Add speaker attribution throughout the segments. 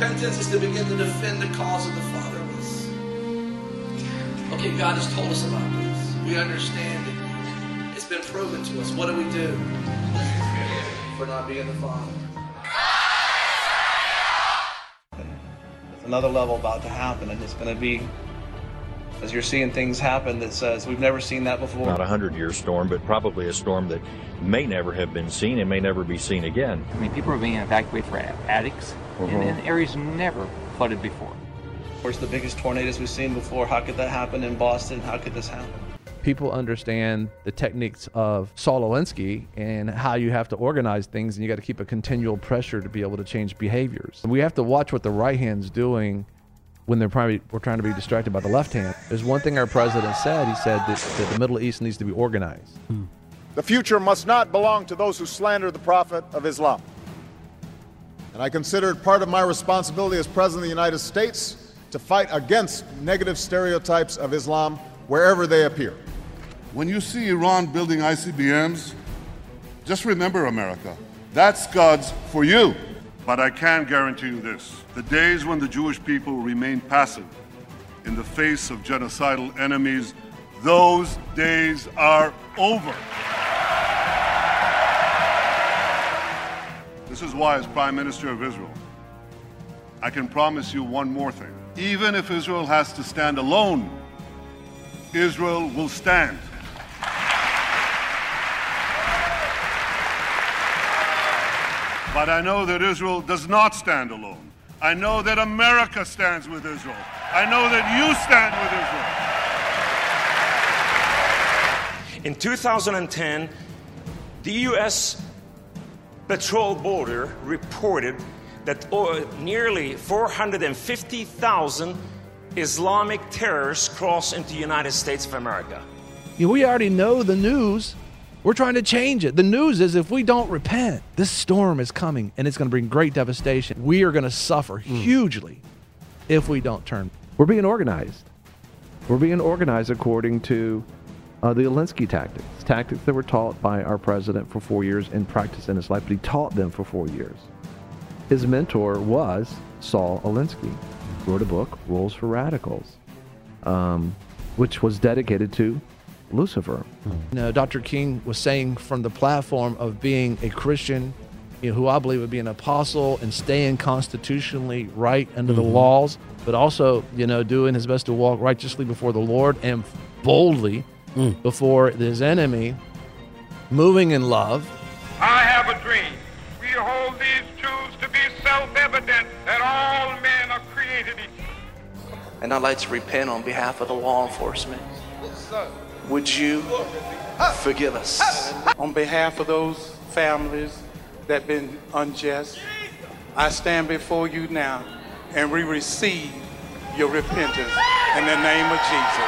Speaker 1: repentance is to begin to defend the cause of the fatherless. Okay, God has told us about this. We understand it. It's been proven to us. What do we do for not being the father? There's another level about to happen, and it's going to be, as you're seeing things happen that says we've never seen that before.
Speaker 2: Not a 100-year storm, but probably a storm that may never have been seen and may never be seen again.
Speaker 3: I mean, people are being evacuated from attics in areas never flooded before.
Speaker 1: Of course, the biggest tornadoes we've seen before. How could that happen in Boston? How could this happen?
Speaker 4: People understand the techniques of Saul Alinsky and how you have to organize things, and you got to keep a continual pressure to be able to change behaviors. We have to watch what the right hand's doing when we're trying to be distracted by the left hand. There's one thing our president said. He said that the Middle East needs to be organized.
Speaker 5: The future must not belong to those who slander the Prophet of Islam. And I consider it part of my responsibility as President of the United States to fight against negative stereotypes of Islam wherever they appear.
Speaker 6: When you see Iran building ICBMs, just remember, America, that's God's for you. But I can guarantee you this. The days when the Jewish people remain passive in the face of genocidal enemies, those days are over. This is why, as Prime Minister of Israel, I can promise you one more thing. Even if Israel has to stand alone, Israel will stand. But I know that Israel does not stand alone. I know that America stands with Israel. I know that you stand with Israel.
Speaker 7: In 2010, the U.S. Patrol Border reported that nearly 450,000 Islamic terrorists crossed into the United States of America.
Speaker 4: We already know the news. We're trying to change it. The news is if we don't repent, this storm is coming and it's going to bring great devastation. We are going to suffer hugely if we don't turn.
Speaker 8: We're being organized. We're being organized according to the Alinsky tactics that were taught by our president for 4 years and practiced in his life, but he taught them for 4 years. His mentor was Saul Alinsky. He wrote a book, Rules for Radicals, which was dedicated to Lucifer.
Speaker 4: Dr. King was saying from the platform of being a Christian, who I believe would be an apostle and staying constitutionally right under the laws, but also, doing his best to walk righteously before the Lord and boldly before his enemy, moving in love.
Speaker 9: I have a dream. We hold these truths to be self-evident that all men are created equal.
Speaker 1: And I'd like to repent on behalf of the law enforcement. Would you forgive us?
Speaker 10: On behalf of those families that have been unjust, I stand before you now and we receive your repentance in the name of Jesus.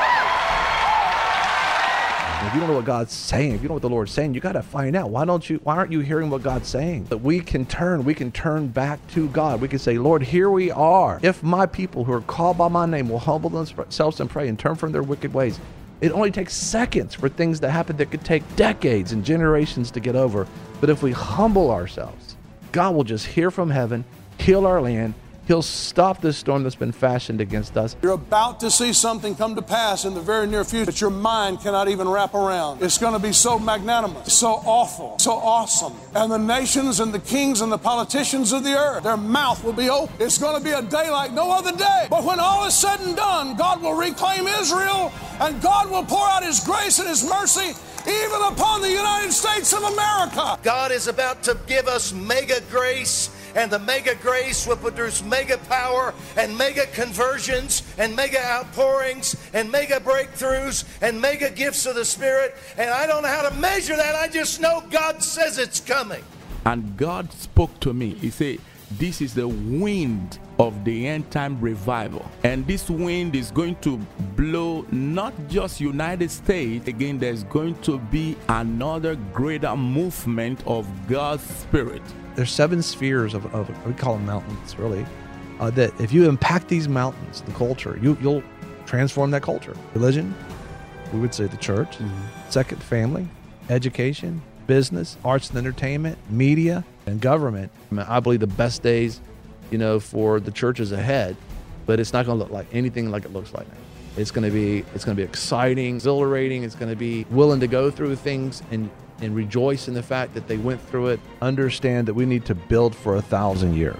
Speaker 4: If you don't know what God's saying, if you know what the Lord's saying, you got to find out. Why aren't you hearing what God's saying? That we can turn back to God. We can say, Lord, here we are. If my people who are called by my name will humble themselves and pray and turn from their wicked ways. It only takes seconds for things to happen that could take decades and generations to get over. But if we humble ourselves, God will just hear from heaven, heal our land. He'll stop this storm that's been fashioned against us.
Speaker 11: You're about to see something come to pass in the very near future that your mind cannot even wrap around. It's going to be so magnanimous, so awful, so awesome. And the nations and the kings and the politicians of the earth, their mouth will be open. It's going to be a day like no other day. But when all is said and done, God will reclaim Israel and God will pour out His grace and His mercy even upon the United States of America.
Speaker 12: God is about to give us mega grace. And the mega grace will produce mega power and mega conversions and mega outpourings and mega breakthroughs and mega gifts of the Spirit. And I don't know how to measure that. I just know God says it's coming.
Speaker 13: And God spoke to me. He said, this is the wind of the end time revival. And this wind is going to blow not just United States. Again, there's going to be another greater movement of God's Spirit.
Speaker 4: There's 7 spheres of we call them mountains, really, that if you impact these mountains, the culture, you'll transform that culture. Religion, we would say the church. Second, family, education, business, arts and entertainment, media, and government. I believe the best days for the churches ahead, but it's not going to look like anything like it looks like now. It's going to be exciting, exhilarating. It's going to be willing to go through things and rejoice in the fact that they went through it. Understand that we need to build for 1,000 years.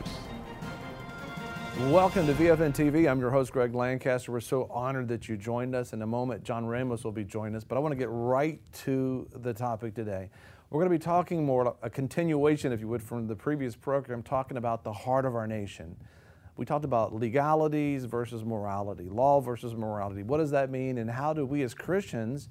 Speaker 4: Welcome to VFN TV. I'm your host, Greg Lancaster. We're so honored that you joined us. In a moment, John Ramos will be joining us, but I want to get right to the topic today. We're going to be talking more, a continuation, if you would, from the previous program, talking about the heart of our nation. We talked about legalities versus morality, law versus morality. What does that mean, and how do we as Christians,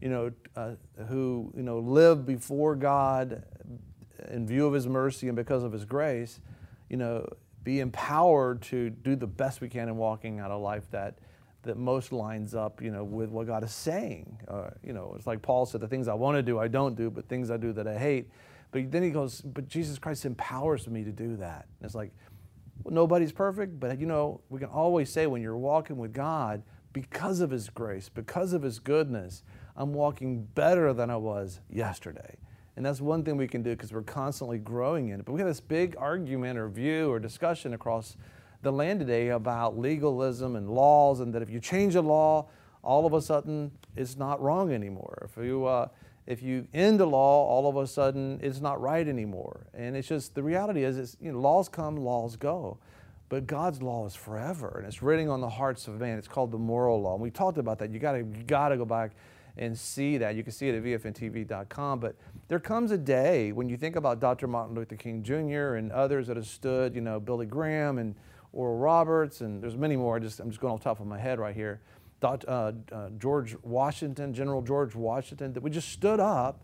Speaker 4: who live before God in view of His mercy and because of His grace, be empowered to do the best we can in walking out a life that most lines up, with what God is saying. It's like Paul said, the things I want to do, I don't do, but things I do that I hate. But then he goes, but Jesus Christ empowers me to do that. And it's like, well, nobody's perfect, but we can always say when you're walking with God, because of His grace, because of His goodness, I'm walking better than I was yesterday. And that's one thing we can do because we're constantly growing in it. But we have this big argument or view or discussion across the land today about legalism and laws, and that if you change a law, all of a sudden it's not wrong anymore. If you end a law, all of a sudden it's not right anymore. And it's just, the reality is laws come, laws go. But God's law is forever, and it's written on the hearts of man. It's called the moral law. And we talked about that. You gotta go back and see that. You can see it at VFNTV.com. But there comes a day when you think about Dr. Martin Luther King Jr. and others that have stood, Billy Graham and Oral Roberts, and there's many more. I'm just going off the top of my head right here. George Washington, General George Washington, that we just stood up,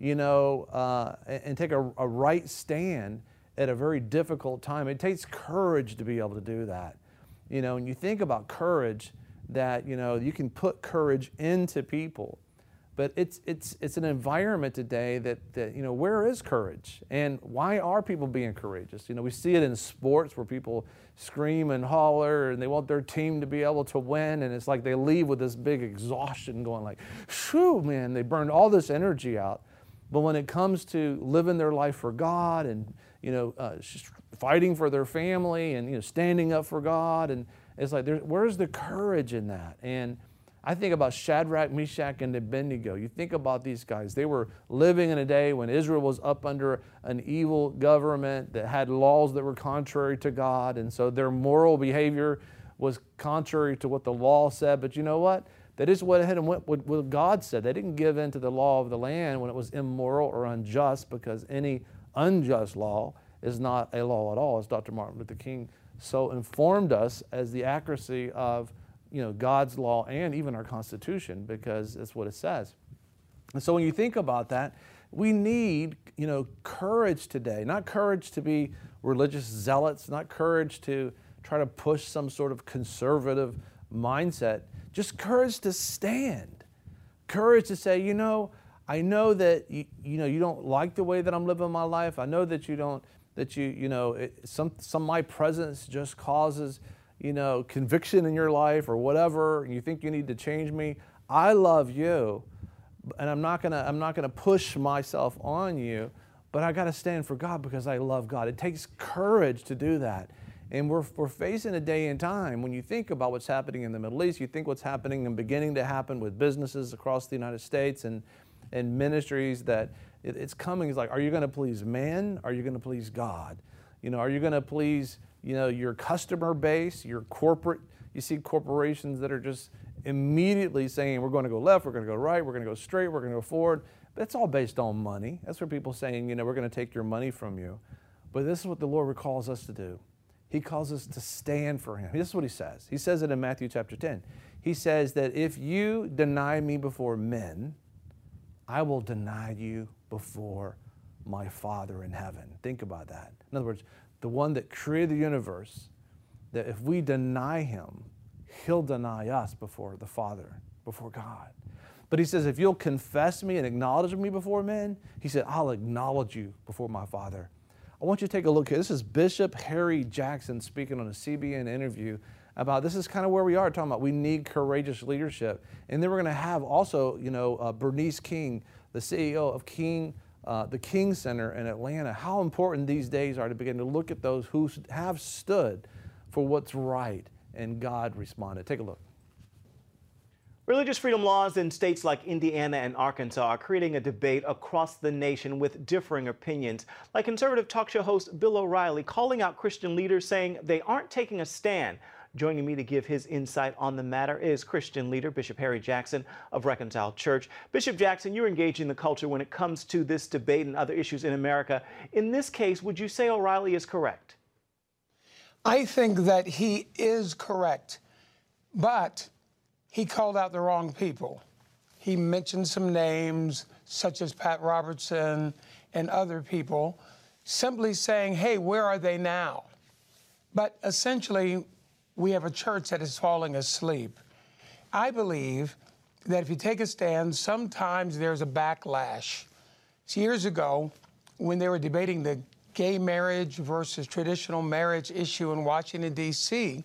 Speaker 4: and take a right stand at a very difficult time. It takes courage to be able to do that. And you think about courage, that you can put courage into people, but it's an environment today that where is courage, and why are people being courageous? We see it in sports where people scream and holler and they want their team to be able to win, and it's like they leave with this big exhaustion going like, phew, man, they burned all this energy out. But when it comes to living their life for God and fighting for their family and standing up for God, and it's like, where's the courage in that? And I think about Shadrach, Meshach, and Abednego. You think about these guys. They were living in a day when Israel was up under an evil government that had laws that were contrary to God, and so their moral behavior was contrary to what the law said. But you know what? They just went ahead and went with what God said. They didn't give in to the law of the land when it was immoral or unjust, because any unjust law is not a law at all, as Dr. Martin Luther King so informed us, as the accuracy of God's law and even our Constitution, because that's what it says. And so when you think about that, we need courage today. Not courage to be religious zealots, not courage to try to push some sort of conservative mindset, just courage to stand. Courage to say, I know that you don't like the way that I'm living my life. I know that you don't, some of my presence just causes conviction in your life or whatever, and you think you need to change me. I love you, and I'm not gonna push myself on you, but I gotta stand for God because I love God. It takes courage to do that. And we're facing a day and time when you think about what's happening in the Middle East, you think what's happening and beginning to happen with businesses across the United States and ministries, that it's coming. It's like, are you going to please man? Are you going to please God? Are you going to please, your customer base, your corporate? You see corporations that are just immediately saying, we're going to go left, we're going to go right, we're going to go straight, we're going to go forward. But it's all based on money. That's where people saying, we're going to take your money from you. But this is what the Lord calls us to do. He calls us to stand for Him. This is what He says. He says it in Matthew chapter 10. He says that if you deny me before men, I will deny you before my Father in heaven. Think about that. In other words, the one that created the universe, that if we deny Him, He'll deny us before the Father, before God. But He says, if you'll confess me and acknowledge me before men, He said, I'll acknowledge you before my Father. I want you to take a look here. This is Bishop Harry Jackson speaking on a CBN interview about, this is kind of where we are, talking about we need courageous leadership. And then we're going to have also, Bernice King, the CEO of King the King Center in Atlanta, how important these days are to begin to look at those who have stood for what's right, and God responded. Take a look.
Speaker 14: Religious freedom laws in states like Indiana and Arkansas are creating a debate across the nation with differing opinions, like conservative talk show host Bill O'Reilly calling out Christian leaders saying they aren't taking a stand. Joining me to give his insight on the matter is Christian leader Bishop Harry Jackson of Reconciled Church. Bishop Jackson, you're engaging the culture when it comes to this debate and other issues in America. In this case, would you say O'Reilly is correct?
Speaker 15: I think that he is correct, but he called out the wrong people. He mentioned some names, such as Pat Robertson and other people, simply saying, hey, where are they now? But essentially, we have a church that is falling asleep. I believe that if you take a stand, sometimes there's a backlash. Years ago, when they were debating the gay marriage versus traditional marriage issue in Washington, D.C.,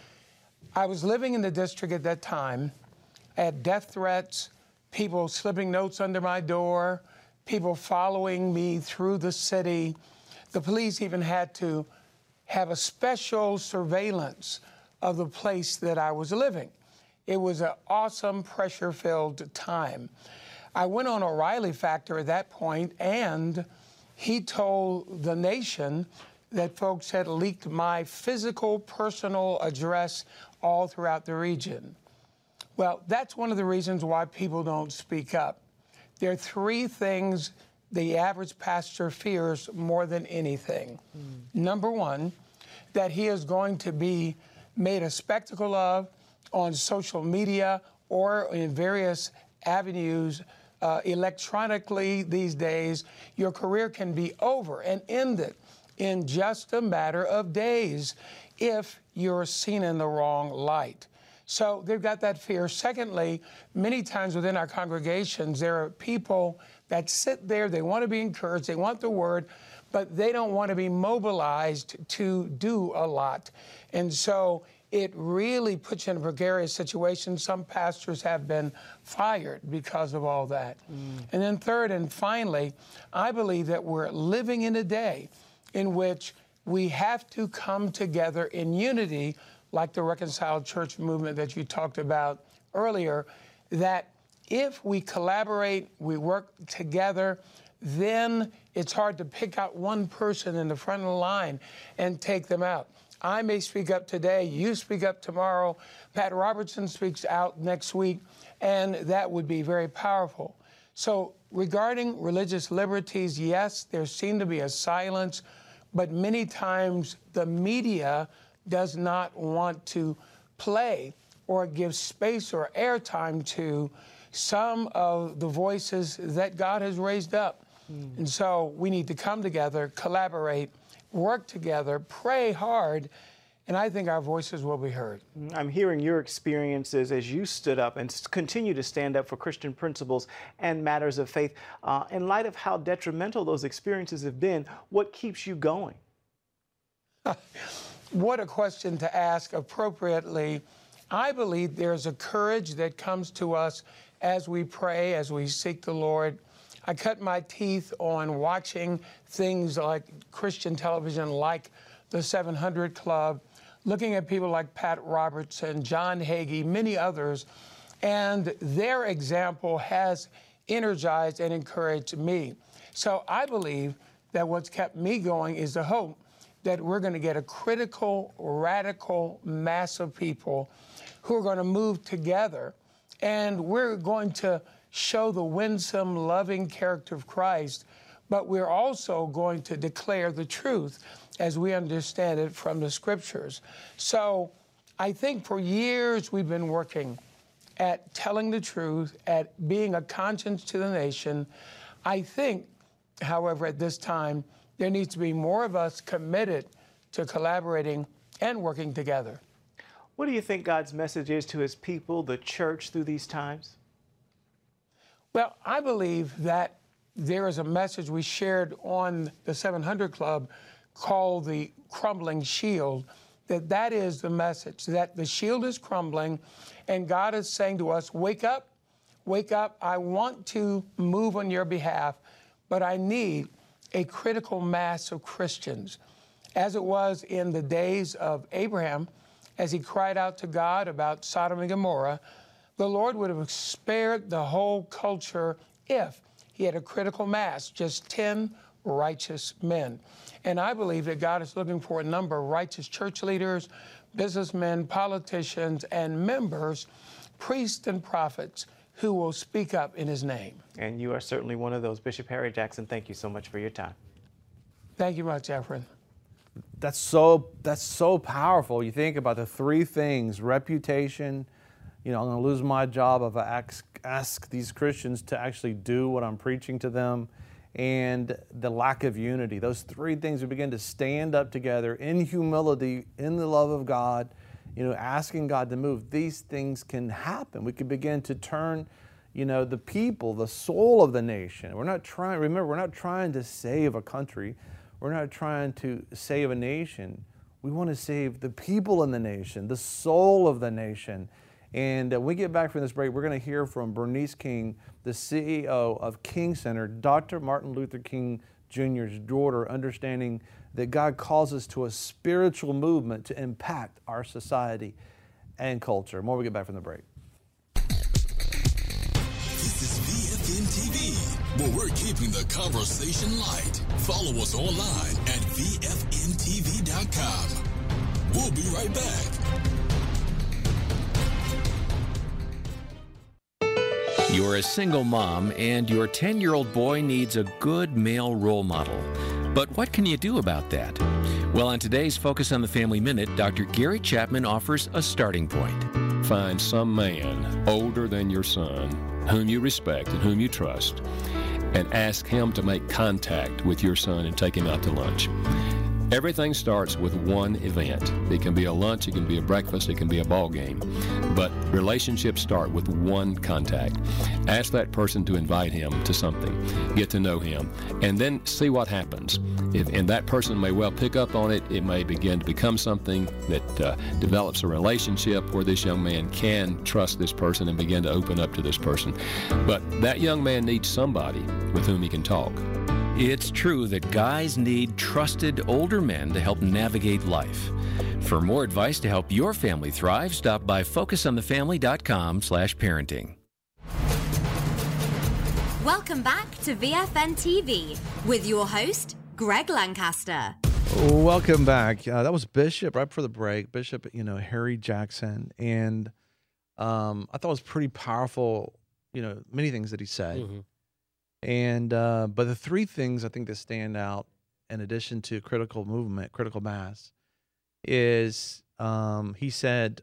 Speaker 15: I was living in the district at that time. I had death threats, people slipping notes under my door, people following me through the city. The police even had to have a special surveillance of the place that I was living. It was an awesome, pressure-filled time. I went on O'Reilly Factor at that point, and he told the nation that folks had leaked my physical, personal address all throughout the region. Well, that's one of the reasons why people don't speak up. There are three things the average pastor fears more than anything. Number one, that he is going to be made a spectacle of on social media or in various avenues electronically these days. Your career can be over and ended in just a matter of days if you're seen in the wrong light. So they've got that fear. Secondly, many times within our congregations, there are people that sit there, they want to be encouraged, they want the word, but they don't want to be mobilized to do a lot. And so it really puts you in a precarious situation. Some pastors have been fired because of all that. And then third and finally, I believe that we're living in a day in which we have to come together in unity, like the Reconciled Church movement that you talked about earlier, that if we collaborate, we work together, then it's hard to pick out one person in the front of the line and take them out. I may speak up today, you speak up tomorrow, Pat Robertson speaks out next week, and that would be very powerful. So regarding religious liberties, yes, there seemed to be a silence, but many times the media does not want to play or give space or airtime to some of the voices that God has raised up. And so we need to come together, collaborate, work together, pray hard, and I think our voices will be heard.
Speaker 14: I'm hearing your experiences as you stood up and continue to stand up for Christian principles and matters of faith. In light of how detrimental those experiences have been, what keeps you going?
Speaker 15: What a question to ask appropriately. I believe there's a courage that comes to us as we pray, as we seek the Lord. I cut my teeth on watching things like Christian television, like the 700 Club, looking at people like Pat Robertson, John Hagee, many others, and their example has energized and encouraged me. So I believe that what's kept me going is the hope that we're going to get a critical, radical mass of people who are going to move together, and we're going to show the winsome, loving character of Christ, but we're also going to declare the truth as we understand it from the Scriptures. So I think for years we've been working at telling the truth, at being a conscience to the nation. I think, however, at this time, there needs to be more of us committed to collaborating and working together.
Speaker 14: What do you think God's message is to his people, the church, through these times?
Speaker 15: Well, I believe that there is a message we shared on the 700 Club called the crumbling shield, that is the message, that the shield is crumbling, and God is saying to us, wake up, I want to move on your behalf, but I need a critical mass of Christians, as it was in the days of Abraham, as he cried out to God about Sodom and Gomorrah. The Lord would have spared the whole culture if he had a critical mass, just 10 righteous men. And I believe that God is looking for a number of righteous church leaders, businessmen, politicians, and members, priests and prophets, who will speak up in his name.
Speaker 14: And you are certainly one of those. Bishop Harry Jackson, thank you so much for your time.
Speaker 15: Thank you much, Efren.
Speaker 4: That's so powerful. You think about the three things: reputation. I'm going to lose my job if I ask these Christians to actually do what I'm preaching to them, and the lack of unity. Those three things, we begin to stand up together in humility, in the love of God, asking God to move. These things can happen. We can begin to turn, the people, the soul of the nation. We're not trying to save a country. We're not trying to save a nation. We want to save the people in the nation, the soul of the nation. And when we get back from this break, we're going to hear from Bernice King, the CEO of King Center, Dr. Martin Luther King Jr.'s daughter, understanding that God calls us to a spiritual movement to impact our society and culture. More when we get back from the break.
Speaker 16: This is VFN TV, where we're keeping the conversation light. Follow us online at VFNTV.com. We'll be right back.
Speaker 17: You're a single mom, and your 10-year-old boy needs a good male role model. But what can you do about that? Well, on today's Focus on the Family Minute, Dr. Gary Chapman offers a starting point.
Speaker 18: Find some man older than your son, whom you respect and whom you trust, and ask him to make contact with your son and take him out to lunch. Everything starts with one event. It can be a lunch, it can be a breakfast, it can be a ball game. But relationships start with one contact. Ask that person to invite him to something. Get to know him. And then see what happens. And that person may well pick up on it. It may begin to become something that develops a relationship where this young man can trust this person and begin to open up to this person. But that young man needs somebody with whom he can talk.
Speaker 17: It's true that guys need trusted older men to help navigate life. For more advice to help your family thrive, stop by focusonthefamily.com/parenting.
Speaker 19: Welcome back to VFN TV with your host, Greg Lancaster.
Speaker 4: Welcome back. That was Bishop right before the break. Bishop, Harry Jackson. And I thought it was pretty powerful, many things that he said. Mm-hmm. And but the three things I think that stand out, in addition to critical movement, critical mass, is he said,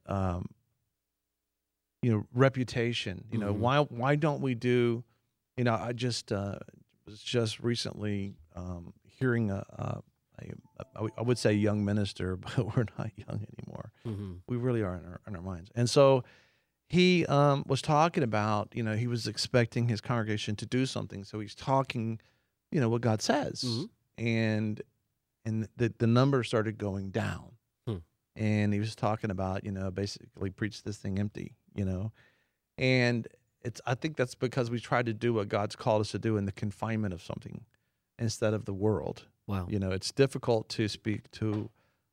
Speaker 4: reputation. Mm-hmm. Why don't we do? I just was just recently hearing I would say young minister, but we're not young anymore. Mm-hmm. We really are in our minds, and so. He was talking about, he was expecting his congregation to do something. So he's talking, what God says. Mm-hmm. And the numbers started going down. And he was talking about, basically preach this thing empty, And I think that's because we try to do what God's called us to do in the confinement of something instead of the world.
Speaker 20: Wow.
Speaker 4: It's difficult to speak to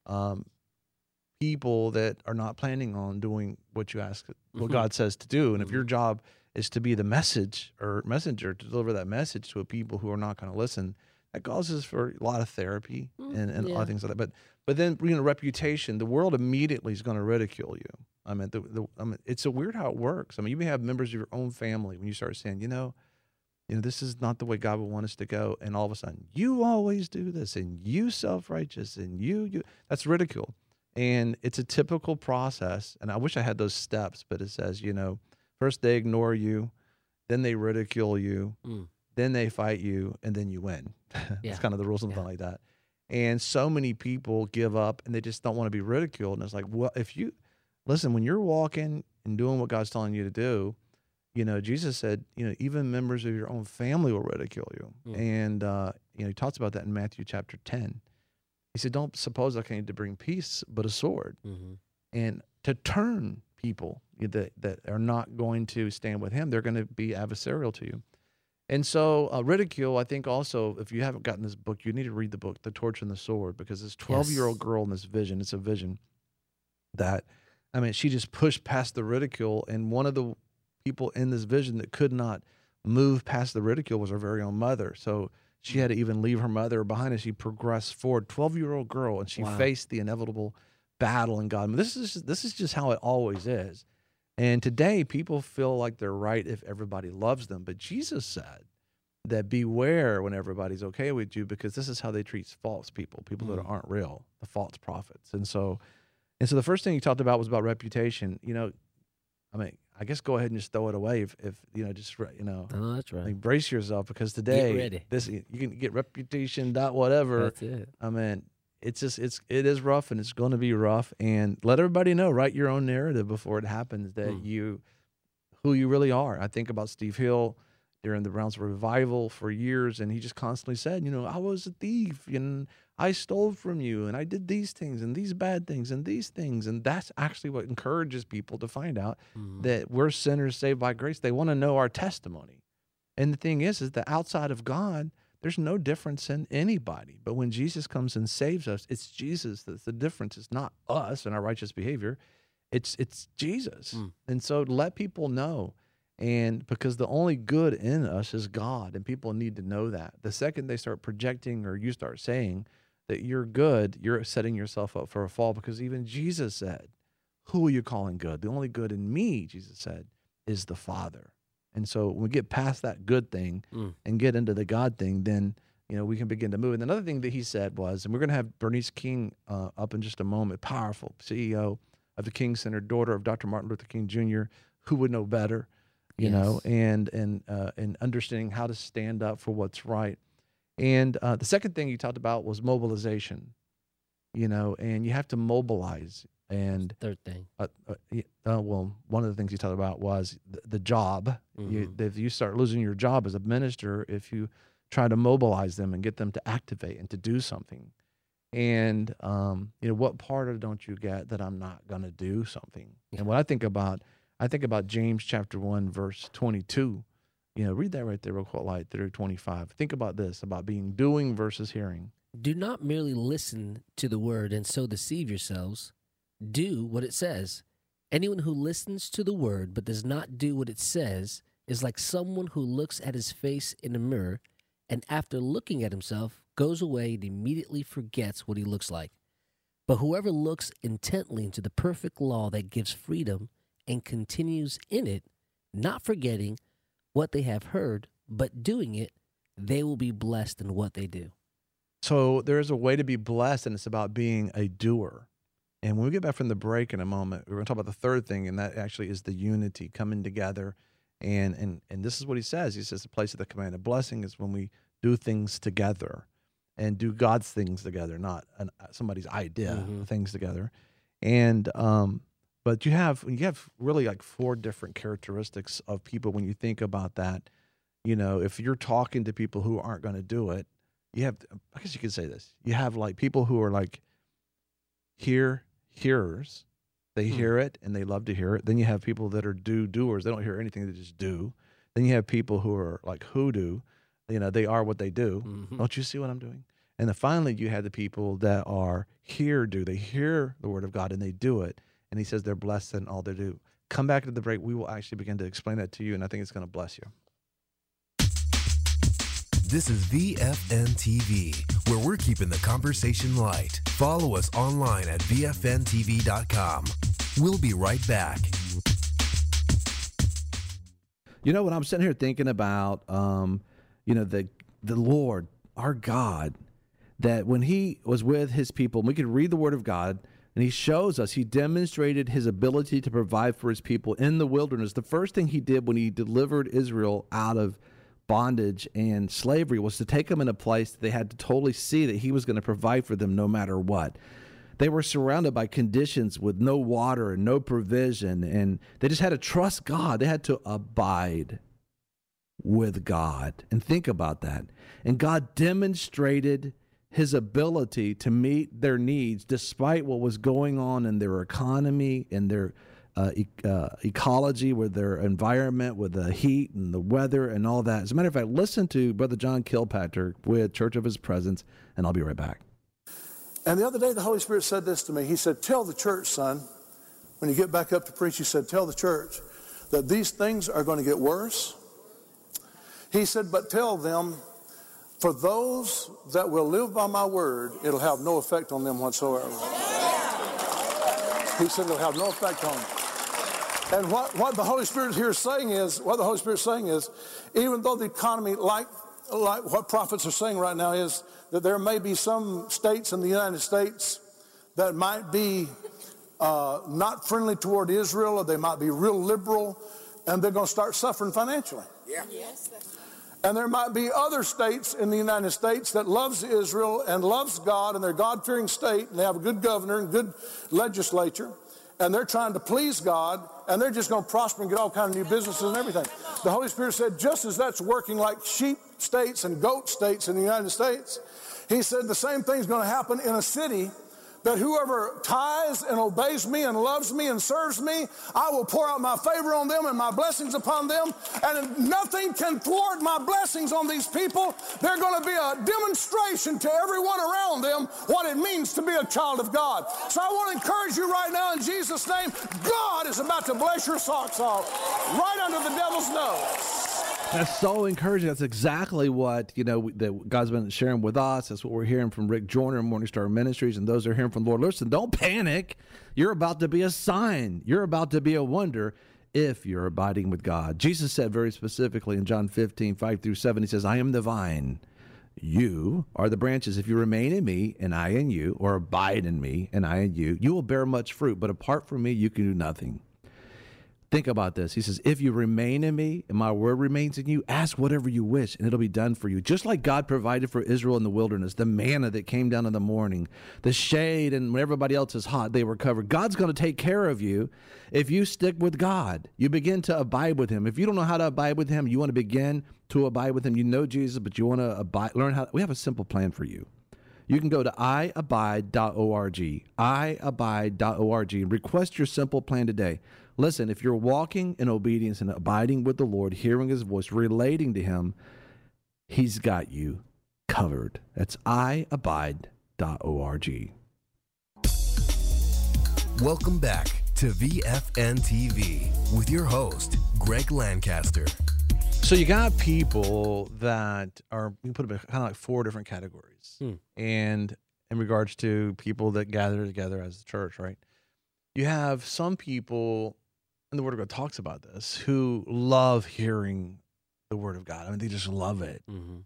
Speaker 4: people that are not planning on doing what you ask, what mm-hmm. God says to do. And if your job is to be the message or messenger to deliver that message to a people who are not going to listen, that causes for a lot of therapy and a lot of things like that. But then, reputation, the world immediately is going to ridicule you. I mean, it's so weird how it works. I mean, you may have members of your own family when you start saying, this is not the way God would want us to go. And all of a sudden, you always do this and you self-righteous and you that's ridicule. And it's a typical process, and I wish I had those steps, but it says, first they ignore you, then they ridicule you, then they fight you, and then you win. It's kind of the rule, something like that. And so many people give up, and they just don't want to be ridiculed. And it's like, well, when you're walking and doing what God's telling you to do, Jesus said, even members of your own family will ridicule you. And, he talks about that in Matthew chapter 10. He said, don't suppose I came to bring peace, but a sword. Mm-hmm. And to turn people that are not going to stand with him, they're going to be adversarial to you. And so ridicule, I think also, if you haven't gotten this book, you need to read the book, The Torch and the Sword, because this 12-year-old girl in this vision, it's a vision that, I mean, she just pushed past the ridicule, and one of the people in this vision that could not move past the ridicule was her very own mother. So she had to even leave her mother behind as she progressed forward. 12-year-old girl, and she faced the inevitable battle in God. I mean, this is just how it always is. And today, people feel like they're right if everybody loves them. But Jesus said that beware when everybody's okay with you, because this is how they treat false people, people that aren't real, the false prophets. And so the first thing he talked about was about reputation. You know, I mean, I guess go ahead and just throw it away if you know, just, you know.
Speaker 20: Oh, that's right.
Speaker 4: Like, brace yourself, because today,
Speaker 20: get ready.
Speaker 4: This, you can get reputation, whatever.
Speaker 20: That's it.
Speaker 4: I mean, it is rough, and it's going to be rough, and let everybody know, write your own narrative before it happens, that who you really are. I think about Steve Hill during the Browns revival for years, and he just constantly said, you know, I was a thief, and I stole from you, and I did these things and these bad things and these things. And that's actually what encourages people to find out that we're sinners saved by grace. They want to know our testimony. And the thing is that outside of God, there's no difference in anybody. But when Jesus comes and saves us, it's Jesus that's the difference. It's not us and our righteous behavior. It's Jesus. And so let people know. And because the only good in us is God, and people need to know that. The second they start projecting, or you start saying that you're good, you're setting yourself up for a fall, because even Jesus said, who are you calling good? The only good in me, Jesus said, is the Father. And so when we get past that good thing and get into the God thing, then, you know, we can begin to move. And another thing that he said was, and we're going to have Bernice King up in just a moment, powerful CEO of the King Center, daughter of Dr. Martin Luther King Jr., who would know better, you know, and understanding how to stand up for what's right. And the second thing you talked about was mobilization, you know, and you have to mobilize. And
Speaker 20: third thing,
Speaker 4: well, one of the things you talked about was the job. If you start losing your job as a minister, if you try to mobilize them and get them to activate and to do something, and you know, what part of don't you get that I'm not going to do something? And what I think about James chapter 1 verse 22. You know, read that right there real quick, like through 25. Think about this, about being doing versus hearing.
Speaker 20: Do not merely listen to the word and so deceive yourselves. Do what it says. Anyone who listens to the word but does not do what it says is like someone who looks at his face in a mirror and after looking at himself goes away and immediately forgets what he looks like. But whoever looks intently into the perfect law that gives freedom and continues in it, not forgetting what they have heard, but doing it, they will be blessed in what they do.
Speaker 4: So there is a way to be blessed, and it's about being a doer. And when we get back from the break in a moment, we're going to talk about the third thing, and that actually is the unity, coming together. And this is what he says. He says the place of the command of blessing is when we do things together and do God's things together, not somebody's idea of things together. And but you have really like 4 different characteristics of people when you think about that. You know, if you're talking to people who aren't going to do it, you have, I guess you could say this, you have like people who are like hearers. They hear it and they love to hear it. Then you have people that are doers. They don't hear anything, they just do. Then you have people who are like who do. You know, they are what they do. Don't you see what I'm doing? And then finally you have the people that are do. They hear the word of God and they do it. And he says they're blessed in all they do. Come back to the break. We will actually begin to explain that to you, and I think it's going to bless you.
Speaker 21: This is VFN TV, where we're keeping the conversation light. Follow us online at VFNTV.com. We'll be right back.
Speaker 4: You know, when I'm sitting here thinking about, you know, the Lord, our God, that when he was with his people, we could read the word of God, and he shows us, he demonstrated his ability to provide for his people in the wilderness. The first thing he did when he delivered Israel out of bondage and slavery was to take them in a place that they had to totally see that he was going to provide for them no matter what. They were surrounded by conditions with no water and no provision, and they just had to trust God. They had to abide with God. And think about that. And God demonstrated his ability to meet their needs despite what was going on in their economy and their ecology, with their environment, with the heat and the weather and all that. As a matter of fact, listen to Brother John Kilpatrick with Church of His Presence, and I'll be right back.
Speaker 11: And the other day, the Holy Spirit said this to me. He said, tell the church, son, when you get back up to preach, he said, tell the church that these things are going to get worse. He said, but tell them, for those that will live by my word, it'll have no effect on them whatsoever. He said it'll have no effect on them. And what the Holy Spirit here is saying is, even though the economy, like what prophets are saying right now, is that there may be some states in the United States that might be not friendly toward Israel, or they might be real liberal, and they're going to start suffering financially.
Speaker 2: Yeah. Yes, that's right.
Speaker 11: And there might be other states in the United States that loves Israel and loves God, and they're God-fearing state, and they have a good governor and good legislature, and they're trying to please God, and they're just going to prosper and get all kinds of new businesses and everything. The Holy Spirit said, just as that's working like sheep states and goat states in the United States, he said the same thing's going to happen in a city, that whoever tithes and obeys me and loves me and serves me, I will pour out my favor on them and my blessings upon them, and nothing can thwart my blessings on these people. They're going to be a demonstration to everyone around them what it means to be a child of God. So I want to encourage you right now in Jesus' name, God is about to bless your socks off right under the devil's nose.
Speaker 4: That's so encouraging. That's exactly what, that God's been sharing with us. That's what we're hearing from Rick Joyner and Morningstar Ministries, and those are hearing from the Lord. Listen, don't panic. You're about to be a sign. You're about to be a wonder if you're abiding with God. Jesus said very specifically in John 15:5-7, he says, I am the vine. You are the branches. If you remain in me and I in you, or abide in me and I in you, you will bear much fruit. But apart from me, you can do nothing. Think about this. He says, if you remain in me and my word remains in you, ask whatever you wish and it'll be done for you. Just like God provided for Israel in the wilderness, the manna that came down in the morning, the shade, and when everybody else is hot, they were covered. God's going to take care of you if you stick with God. You begin to abide with him. If you don't know how to abide with him, you want to begin to abide with him. You know Jesus, but you want to learn how. We have a simple plan for you. You can go to iabide.org, iabide.org, and request your simple plan today. Listen, if you're walking in obedience and abiding with the Lord, hearing his voice, relating to him, he's got you covered. That's iabide.org.
Speaker 21: Welcome back to VFN TV with your host, Greg Lancaster.
Speaker 4: So you got people that are, you put them in kind of like four different categories. And in regards to people that gather together as a church, right? You have some people, and the Word of God talks about this, who love hearing the Word of God. I mean, they just love it,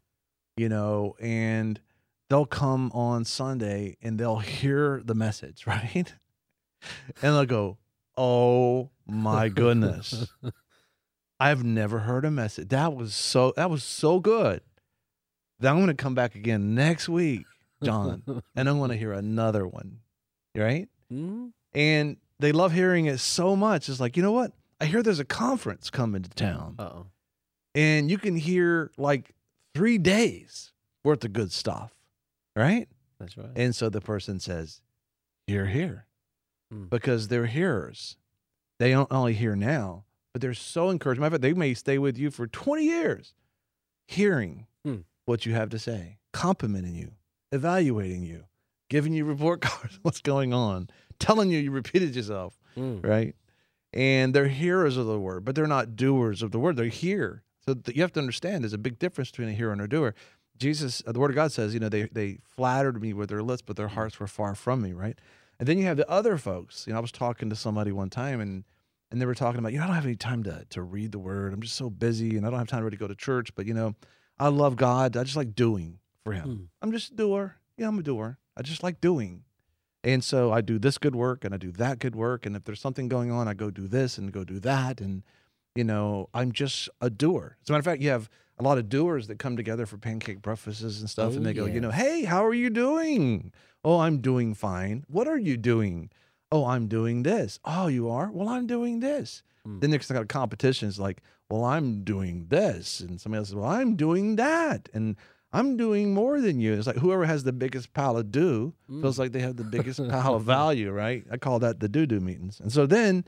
Speaker 4: and they'll come on Sunday and they'll hear the message, right? And they'll go, oh my goodness. I've never heard a message. That was so good. Then I'm going to come back again next week, John, and I'm going to hear another one, right? Mm-hmm. And they love hearing it so much. It's like, you know what? I hear there's a conference coming to town. Uh-oh. And you can hear like 3 days worth of good stuff, right?
Speaker 8: That's right.
Speaker 4: And so the person says, you're here. Because they're hearers. They don't only hear now, but they're so encouraged. Matter of fact, they may stay with you for 20 years hearing what you have to say, complimenting you, evaluating you, giving you report cards, what's going on, telling you repeated yourself, right? And they're hearers of the word, but they're not doers of the word. They're here. So you have to understand there's a big difference between a hearer and a doer. Jesus, the Word of God says, they flattered me with their lips, but their hearts were far from me, right? And then you have the other folks. I was talking to somebody one time, and they were talking about, I don't have any time to read the Word. I'm just so busy, and I don't have time to really go to church. But, I love God. I just like doing for him. I'm just a doer. Yeah, I'm a doer. I just like doing. And so I do this good work, and I do that good work. And if there's something going on, I go do this and go do that. And, I'm just a doer. As a matter of fact, you have a lot of doers that come together for pancake breakfasts and stuff. And they go, hey, how are you doing? Oh, I'm doing fine. What are you doing? Oh, I'm doing this. Oh, you are? Well, I'm doing this. Then there's got a competition. It's like, well, I'm doing this. And somebody else says, well, I'm doing that. And I'm doing more than you. It's like whoever has the biggest pile of do feels like they have the biggest pile of value, right? I call that the do-do meetings. And so then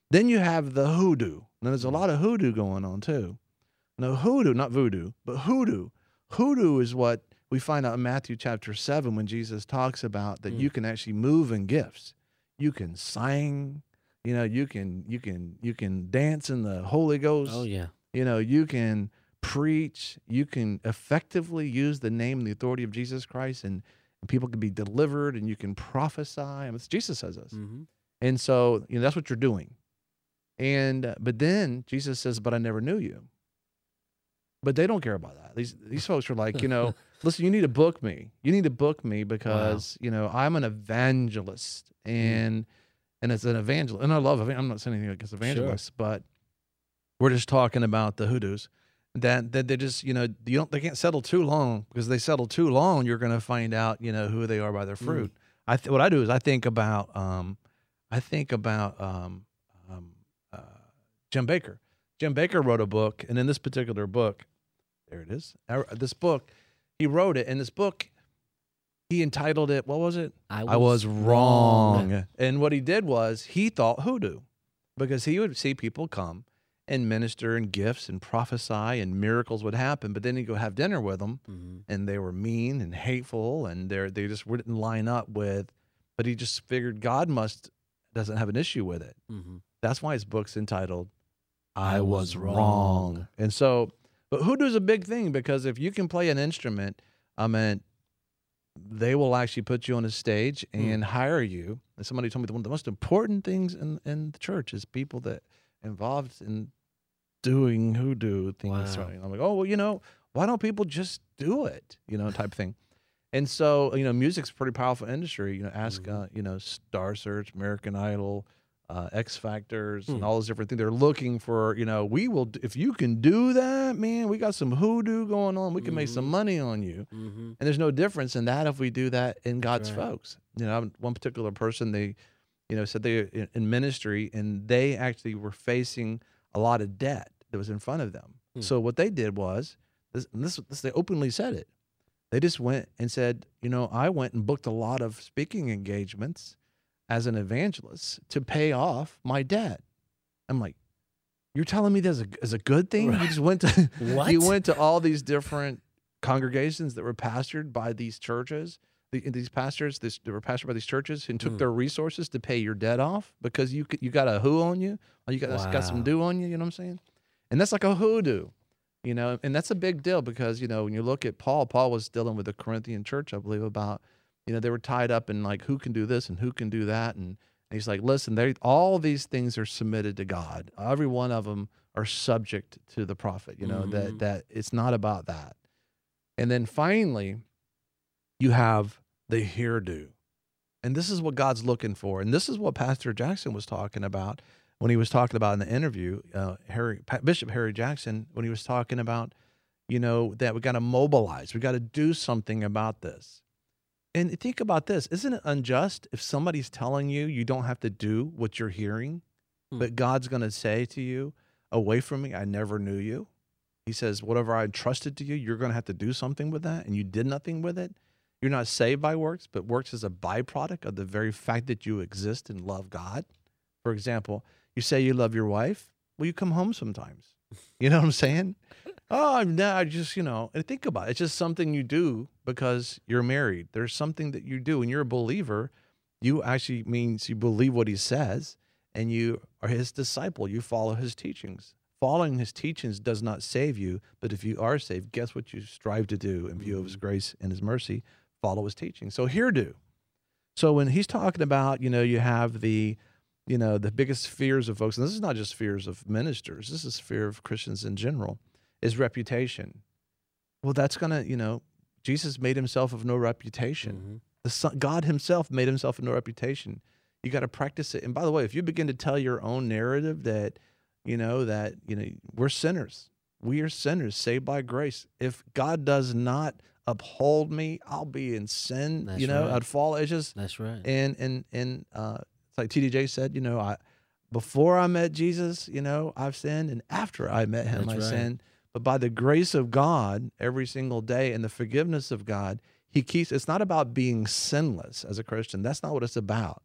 Speaker 4: Then you have the hoodoo. Now, there's a lot of hoodoo going on, too. No, hoodoo, not voodoo, but hoodoo. Hoodoo is what we find out in Matthew chapter 7 when Jesus talks about that you can actually move in gifts. You can sing, you can dance in the Holy Ghost.
Speaker 20: Oh, yeah.
Speaker 4: You can preach. You can effectively use the name and the authority of Jesus Christ, and people can be delivered, and you can prophesy. I mean, Jesus says this. And so, that's what you're doing. And but then Jesus says, but I never knew you. But they don't care about that. These folks are like, listen, you need to book me. You need to book me because, I'm an evangelist. And it's an evangelist. And I love it. I'm not saying anything against evangelists, but we're just talking about the hoodoos. That they just, they can't settle too long, because they settle too long, you're going to find out, who they are by their fruit. What I do is I think about Jim Baker. Jim Baker wrote a book, and in this particular book, there it is. This book, he wrote it, and this book, he entitled it, what was it? I was wrong. And what he did was he thought hoodoo, because he would see people come and minister and gifts and prophesy and miracles would happen, but then he'd go have dinner with them, and they were mean and hateful, and they just wouldn't line up with, but he just figured God doesn't have an issue with it. That's why his book's entitled I Was Wrong. And so, but hoodoo's a big thing, because if you can play an instrument, they will actually put you on a stage and hire you. And somebody told me that one of the most important things in the church is people that involved in doing hoodoo things. Wow. Right? I'm like, oh, well, why don't people just do it? Type thing. And so, music's a pretty powerful industry. Ask, Star Search, American Idol, X Factors, and all those different things. They're looking for, we will, if you can do that, man, we got some hoodoo going on. We can make some money on you. And there's no difference in that if we do that in God's folks. One particular person, they, said they in ministry, and they actually were facing a lot of debt that was in front of them. So what they did was, this they openly said it. They just went and said, I went and booked a lot of speaking engagements as an evangelist to pay off my debt. I'm like, you're telling me this is a good thing? Right. You just went to you went to all these different congregations that were pastored by these churches. These pastors, that were pastored by these churches, and took their resources to pay your debt off because you got a who on you, or you got some do on you. You know what I'm saying? And that's like a hoodoo, and that's a big deal because when you look at Paul was dealing with the Corinthian church, I believe, about they were tied up in like who can do this and who can do that, and he's like, listen, all these things are submitted to God. Every one of them are subject to the prophet. That it's not about that. And then finally, you have the hairdo. And this is what God's looking for. And this is what Pastor Jackson was talking about when he was talking about in the interview, Bishop Harry Jackson, when he was talking about, that we got to mobilize. We got to do something about this. And think about this. Isn't it unjust if somebody's telling you don't have to do what you're hearing, but God's going to say to you, away from me, I never knew you. He says, whatever I entrusted to you, you're going to have to do something with that, and you did nothing with it. You're not saved by works, but works is a byproduct of the very fact that you exist and love God. For example, you say you love your wife. Well, you come home sometimes. You know what I'm saying? I just, and think about it. It's just something you do because you're married. There's something that you do, and you're a believer. You actually means you believe what he says, and you are his disciple. You follow his teachings. Following his teachings does not save you, but if you are saved, guess what you strive to do in view of his grace and his mercy? Follow his teaching. So hairdo. So when he's talking about, you have the biggest fears of folks, and this is not just fears of ministers, this is fear of Christians in general, is reputation. Well, that's going to, Jesus made himself of no reputation. The Son, God himself made himself of no reputation. You got to practice it. And by the way, if you begin to tell your own narrative that, we're sinners. We are sinners saved by grace. If God does not uphold me, I'll be in sin. That's right. I'd fall. It's just that's right. And it's like TDJ said, before I met Jesus, I've sinned, and after I met him, I sinned. But by the grace of God, every single day, and the forgiveness of God, he keeps. It's not about being sinless as a Christian. That's not what it's about.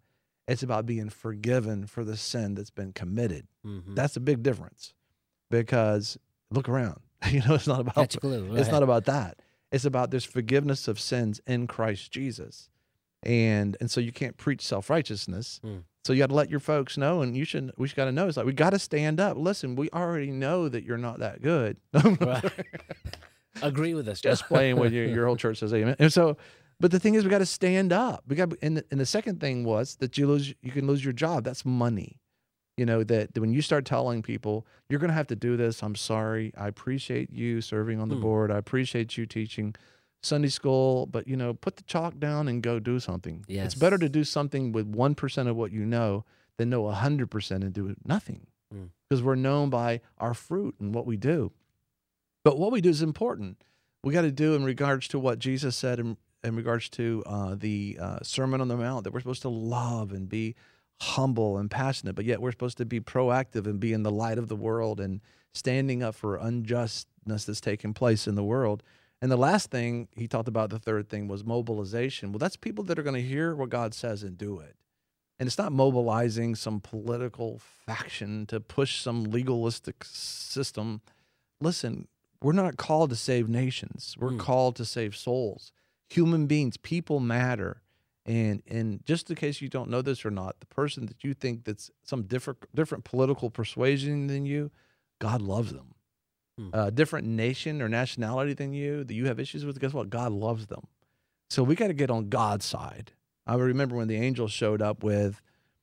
Speaker 4: It's about being forgiven for the sin that's been committed.
Speaker 20: Mhm.
Speaker 4: That's a big difference, because look around. It's not about
Speaker 20: Catch a clue,
Speaker 4: it's
Speaker 20: right.
Speaker 4: not about that. It's about there's forgiveness of sins in Christ Jesus, and so you can't preach self-righteousness. So you got to let your folks know, and we got to know. It's like, we got to stand up. Listen, we already know that you're not that good.
Speaker 20: Right. Agree with us.
Speaker 4: Just playing with you. Your whole church says amen. And so, but the thing is, we got to stand up. We got, and the second thing was that you can lose your job. That's money. That when you start telling people, you're going to have to do this. I'm sorry. I appreciate you serving on the board. I appreciate you teaching Sunday school, but put the chalk down and go do something.
Speaker 20: Yes.
Speaker 4: It's better to do something with 1% of what you know than know 100% and do nothing, because we're known by our fruit and what we do. But what we do is important. We got to do in regards to what Jesus said in regards to the Sermon on the Mount, that we're supposed to love and be humble and passionate, but yet we're supposed to be proactive and be in the light of the world and standing up for unjustness that's taking place in the world. And the last thing he talked about, the third thing, was mobilization. Well, that's people that are going to hear what God says and do it. And it's not mobilizing some political faction to push some legalistic system. Listen, we're not called to save nations. We're called to save souls. Human beings, people matter. And just in case you don't know this or not, the person that you think that's some different political persuasion than you, God loves them. Different nation or nationality than you that you have issues with, guess what? God loves them. So we got to get on God's side. I remember when the angel showed up with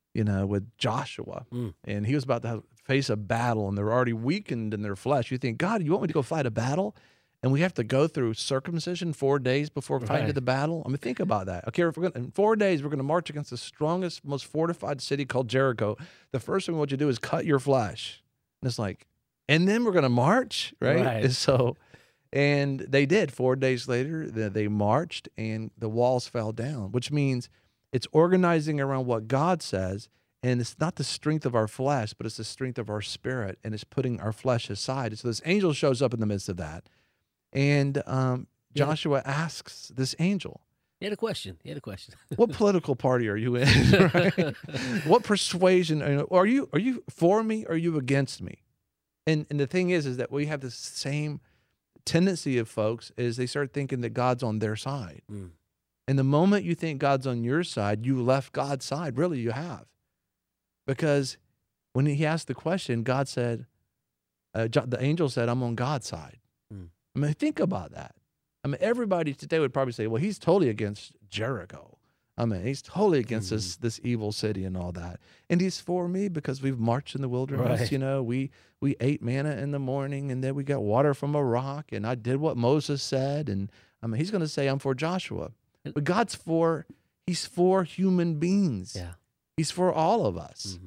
Speaker 4: Joshua, and he was about to face a battle, and they're already weakened in their flesh. You think, God, you want me to go fight a battle? And we have to go through circumcision 4 days before fighting to the battle? I mean, think about that. Okay, in 4 days, we're going to march against the strongest, most fortified city called Jericho. The first thing we want you to do is cut your flesh. And it's like, and then we're going to march, right? And so, and they did. 4 days later, they marched, and the walls fell down, which means it's organizing around what God says, and it's not the strength of our flesh, but it's the strength of our spirit, and it's putting our flesh aside. And so this angel shows up in the midst of that. And Joshua asks this angel.
Speaker 20: He had a question.
Speaker 4: What political party are you in? Right? What persuasion are you for me? Or are you against me? And the thing is that we have the same tendency of folks is they start thinking that God's on their side. And the moment you think God's on your side, you left God's side. Really, you have. Because when he asked the question, God said, the angel said, I'm on God's side. I mean, think about that. I mean, everybody today would probably say, well, he's totally against Jericho. I mean, he's totally against this evil city and all that. And he's for me because we've marched in the wilderness.
Speaker 20: Right.
Speaker 4: We ate manna in the morning, and then we got water from a rock, and I did what Moses said. And I mean, he's going to say, I'm for Joshua. But he's for human beings.
Speaker 20: Yeah.
Speaker 4: He's for all of us,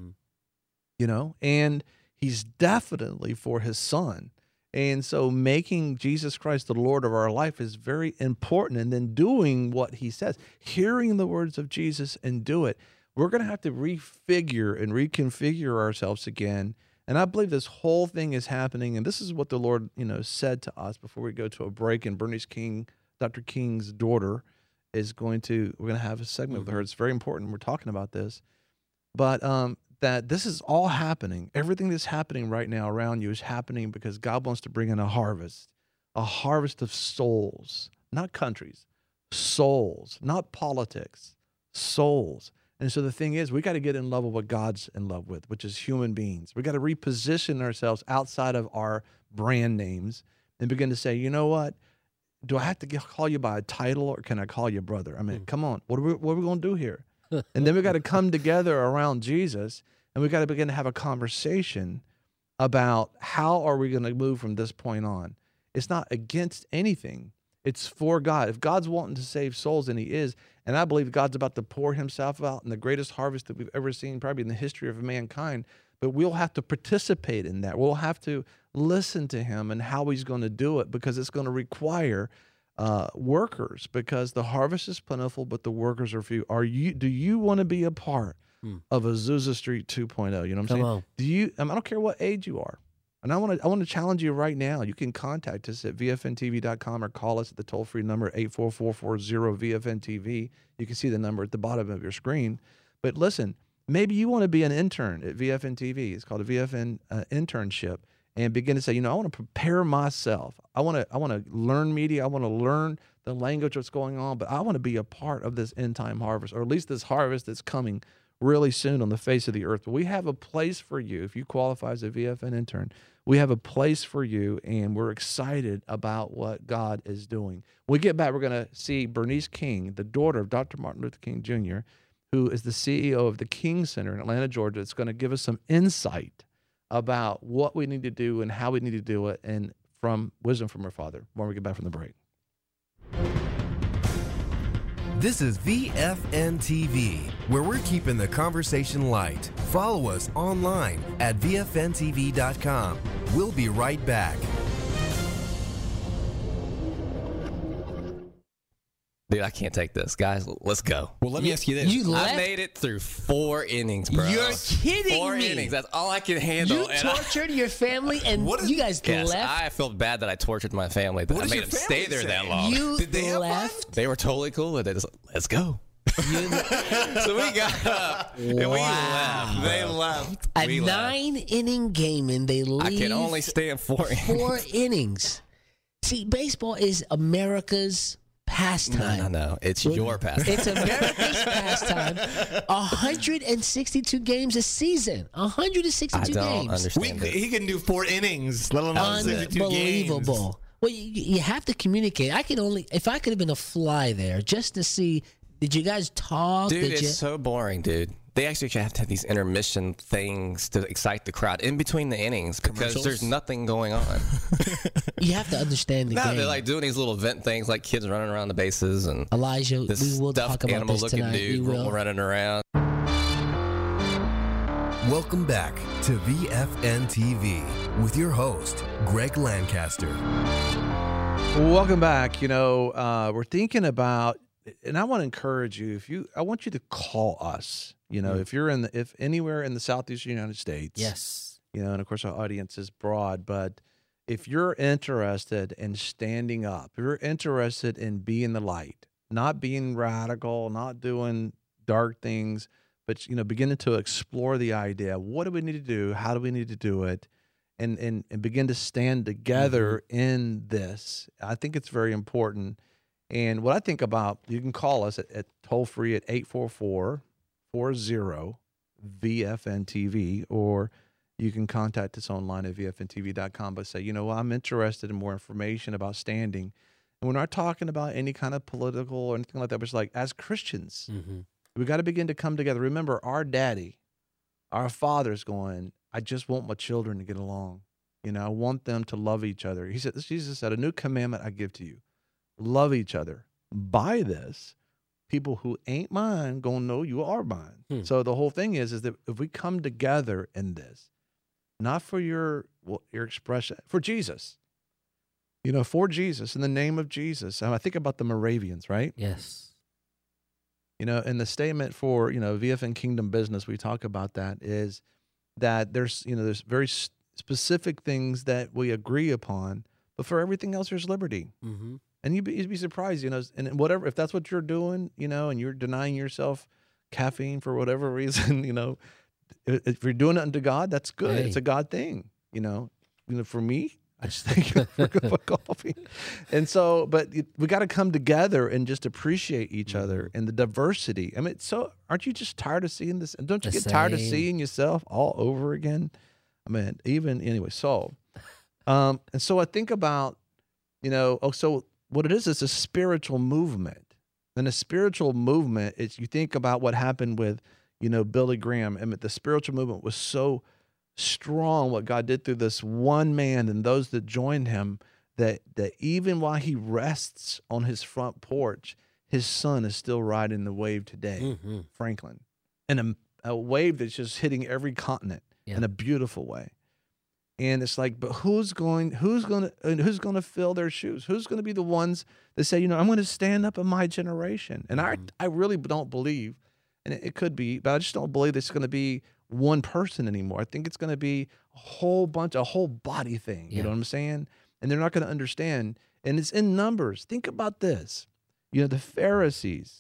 Speaker 4: and he's definitely for his son. And so making Jesus Christ the Lord of our life is very important. And then doing what he says, hearing the words of Jesus and do it. We're going to have to refigure and reconfigure ourselves again. And I believe this whole thing is happening. And this is what the Lord, said to us before we go to a break. And Bernice King, Dr. King's daughter, we're going to have a segment with her. It's very important. We're talking about this. But that this is all happening. Everything that's happening right now around you is happening because God wants to bring in a harvest of souls, not countries, souls, not politics, souls. And so the thing is, we got to get in love with what God's in love with, which is human beings. We got to reposition ourselves outside of our brand names and begin to say, you know what? Do I have to call you by a title, or can I call you brother? I mean, come on. What are we going to do here? And then we got to come together around Jesus, and we got to begin to have a conversation about how are we going to move from this point on. It's not against anything. It's for God. If God's wanting to save souls, and he is, and I believe God's about to pour himself out in the greatest harvest that we've ever seen, probably in the history of mankind, but we'll have to participate in that. We'll have to listen to him and how he's going to do it, because it's going to require workers, because the harvest is plentiful, but the workers are few. Do you want to be a part of Azusa Street 2.0? You know what I'm saying?
Speaker 20: on.
Speaker 4: I don't care what age you are. And I want to challenge you right now. You can contact us at vfntv.com or call us at the toll-free number 844-40-VFNTV. You can see the number at the bottom of your screen. But listen, Maybe you want to be an intern at VFN TV. It's called a VFN internship, and begin to say, I want to prepare myself. I want to learn media. I want to learn the language of what's going on, but I want to be a part of this end time harvest, or at least this harvest that's coming really soon on the face of the earth. But we have a place for you. If you qualify as a VFN intern, we have a place for you, and we're excited about what God is doing. When we get back, we're going to see Bernice King, the daughter of Dr. Martin Luther King Jr., who is the CEO of the King Center in Atlanta, Georgia. It's going to give us some insight about what we need to do and how we need to do it, and from wisdom from her father when we get back from the break.
Speaker 21: This is VFN TV, where we're keeping the conversation light. Follow us online at VFNTV.com. We'll be right back.
Speaker 2: Dude, I can't take this. Guys, let's go.
Speaker 22: Well, let me ask you this.
Speaker 2: I made it through 4 innings, bro.
Speaker 22: You're kidding me.
Speaker 2: 4 innings. That's all I can handle.
Speaker 20: You tortured your family, and you guys
Speaker 2: Yes,
Speaker 20: left.
Speaker 2: I felt bad that I tortured my family. That I made them stay there that long.
Speaker 20: Did they left?
Speaker 2: They were totally cool with it. Just, let's go. So we got up and we left. They left.
Speaker 20: A
Speaker 2: We left.
Speaker 20: 9-inning game, and they leave.
Speaker 2: I can only stand 4 innings.
Speaker 20: 4 innings. See, baseball is America's pastime.
Speaker 2: No. It's your pastime.
Speaker 20: It's America's pastime. 162 games a season. 162
Speaker 2: I don't
Speaker 20: games.
Speaker 2: understand it.
Speaker 22: He can do 4 innings, let alone 62 games.
Speaker 20: Unbelievable. Well, you have to communicate. If I could have been a fly there just to see, did you guys talk?
Speaker 2: Dude, it's so boring, dude. They actually have to have these intermission things to excite the crowd in between the innings because there's nothing going on.
Speaker 20: You have to understand the game.
Speaker 2: They're like doing these little event things like kids running around the bases and
Speaker 20: Elijah,
Speaker 2: this
Speaker 20: we will
Speaker 2: stuffed
Speaker 20: talk about
Speaker 2: animal
Speaker 20: this
Speaker 2: looking
Speaker 20: tonight.
Speaker 2: dude
Speaker 20: We will.
Speaker 2: running around.
Speaker 21: Welcome back to VFN TV with your host, Greg Lancaster.
Speaker 4: Welcome back. We're thinking about, and I want to encourage you. I want you to call us. If you're if anywhere in the Southeastern United States,
Speaker 20: yes,
Speaker 4: and of course our audience is broad, but if you're interested in standing up, if you're interested in being the light, not being radical, not doing dark things, but beginning to explore the idea, what do we need to do? How do we need to do it? And begin to stand together in this. I think it's very important. And what I think about, you can call us at toll free at 844-40-VFN-TV, or you can contact us online at VFNTV.com, but say, I'm interested in more information about standing. And we're not talking about any kind of political or anything like that, but it's like, as Christians, we got to begin to come together. Remember, our daddy, our father's going, I just want my children to get along. I want them to love each other. Jesus said, a new commandment I give to you. Love each other. By this, people who ain't mine gonna know you are mine. So the whole thing is that if we come together in this, not for your expression, for Jesus, for Jesus, in the name of Jesus. And I think about the Moravians, right?
Speaker 20: Yes.
Speaker 4: In the statement for VFN Kingdom Business, we talk about that is that there's very specific things that we agree upon, but for everything else, there's liberty.
Speaker 20: Mm-hmm.
Speaker 4: And you'd be surprised, and whatever, if that's what you're doing, and you're denying yourself caffeine for whatever reason, if you're doing it unto God, that's good.
Speaker 20: Hey.
Speaker 4: It's a God thing, for me, I just think for a cup of coffee. And so, but we got to come together and just appreciate each other and the diversity. I mean, aren't you just tired of seeing this? And don't you get tired of seeing yourself all over again? I mean, anyway, so, and so I think about, so what it is a spiritual movement. And a spiritual movement is, you think about what happened with, Billy Graham. I mean, the spiritual movement was so strong, what God did through this one man and those that joined him, that even while he rests on his front porch, his son is still riding the wave today, Franklin. And a wave that's just hitting every continent in a beautiful way. And it's like, but who's going to fill their shoes? Who's going to be the ones that say, I'm going to stand up in my generation? And I really don't believe, and it could be, but I just don't believe it's going to be one person anymore. I think it's going to be a whole body thing. You know what I'm saying? And they're not going to understand. And it's in numbers. Think about this. The Pharisees,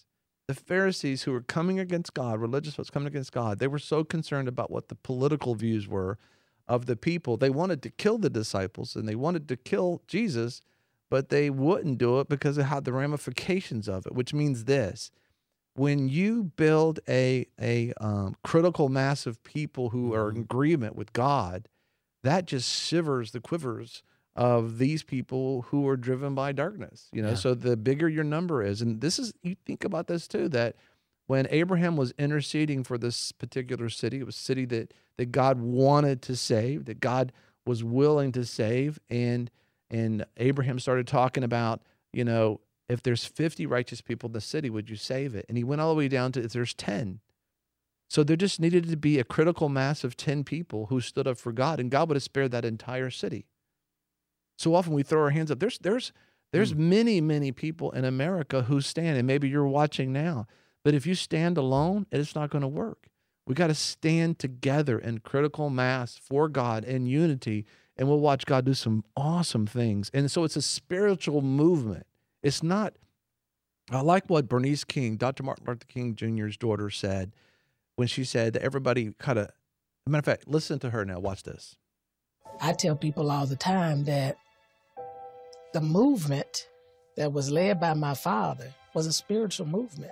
Speaker 4: The Pharisees who were coming against God, religious folks coming against God, they were so concerned about what the political views were of the people. They wanted to kill the disciples and they wanted to kill Jesus, but they wouldn't do it because of how the ramifications of it, which means this. When you build a critical mass of people who are in agreement with God, that just shivers the quivers of these people who are driven by darkness, you know. So the bigger your number is, and this is, you think about this too, that when Abraham was interceding for this particular city, it was a city that God wanted to save, that God was willing to save, and Abraham started talking about, you know, if there's 50 righteous people in the city, would you save it? And he went all the way down to if there's 10. So there just needed to be a critical mass of 10 people who stood up for God, and God would have spared that entire city. So often we throw our hands up. There's many, many people in America who stand, and maybe you're watching now. But if you stand alone, it's not going to work. We got to stand together in critical mass for God in unity, and we'll watch God do some awesome things. And so it's a spiritual movement. It's not, I like what Bernice King, Dr. Martin Luther King Jr.'s daughter, said when she said that everybody kind of, as a matter of fact, listen to her now. Watch this.
Speaker 3: I tell people all the time that the movement that was led by my father was a spiritual movement.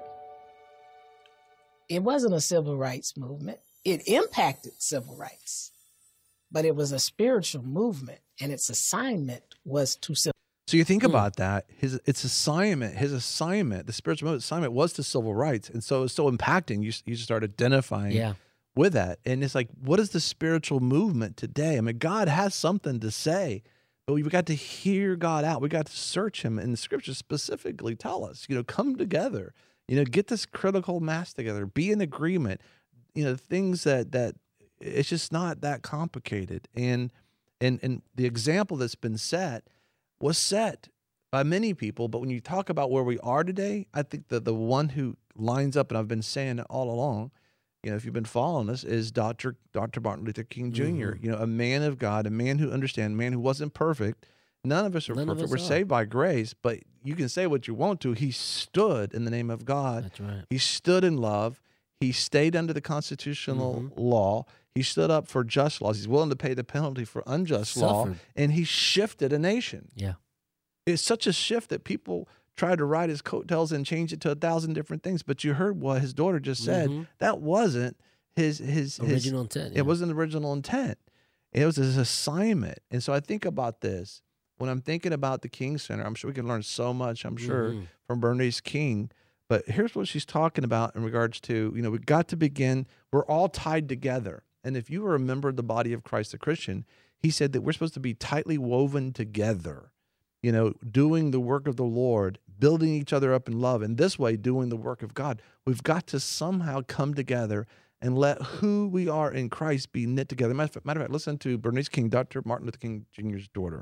Speaker 3: It wasn't a civil rights movement. It impacted civil rights, but it was a spiritual movement, and its assignment was to civil.
Speaker 4: So you think about that, his assignment, the spiritual assignment was to civil rights. And so it's so impacting. You start identifying with that. And it's like, what is the spiritual movement today? I mean, God has something to say, but we've got to hear God out. We got to search him. And the scriptures specifically tell us, you know, come together, you know, get this critical mass together, be in agreement, you know, things that it's just not that complicated. And the example that's been set was set by many people, but when you talk about where we are today, I think that the one who lines up, and I've been saying it all along, you know, if you've been following us, is Dr. Martin Luther King Jr., you know, a man of God, a man who understands, a man who wasn't perfect. None of us are perfect. We're saved by grace, but you can say what you want to. He stood in the name of God.
Speaker 20: That's right.
Speaker 4: He stood in love. He stayed under the constitutional law. He stood up for just laws. He's willing to pay the penalty for unjust law, and he shifted a nation.
Speaker 20: Yeah.
Speaker 4: It's such a shift that people try to ride his coattails and change it to 1,000 different things. But you heard what his daughter just said. That wasn't his
Speaker 20: original intent.
Speaker 4: It wasn't the original intent. It was his assignment. And so I think about this. When I'm thinking about the King Center, I'm sure we can learn so much, I'm sure, from Bernice King. But here's what she's talking about in regards to, you know, we've got to begin, we're all tied together. And if you are a member of the body of Christ, a Christian, he said that we're supposed to be tightly woven together, you know, doing the work of the Lord, building each other up in love, and this way doing the work of God. We've got to somehow come together and let who we are in Christ be knit together. Matter of fact, listen to Bernice King, Dr. Martin Luther King Jr.'s daughter.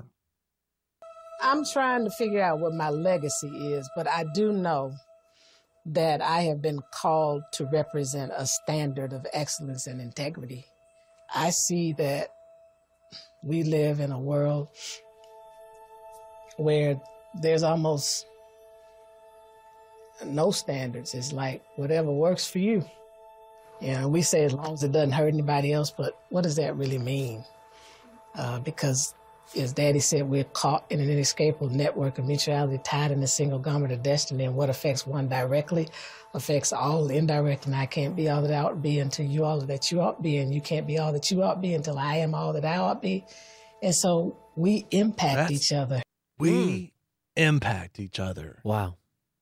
Speaker 3: I'm trying to figure out what my legacy is, but I do know that I have been called to represent a standard of excellence and integrity. I see that we live in a world where there's almost no standards. It's like whatever works for you. You know, we say as long as it doesn't hurt anybody else, but what does that really mean? Because as Daddy said, we're caught in an inescapable network of mutuality tied in a single garment of destiny, and what affects one directly affects all indirectly. And I can't be all that I ought to be until you all that you ought to be, and you can't be all that you ought to be until I am all that I ought to be. And so we impact each other.
Speaker 4: We impact each other.
Speaker 20: Wow.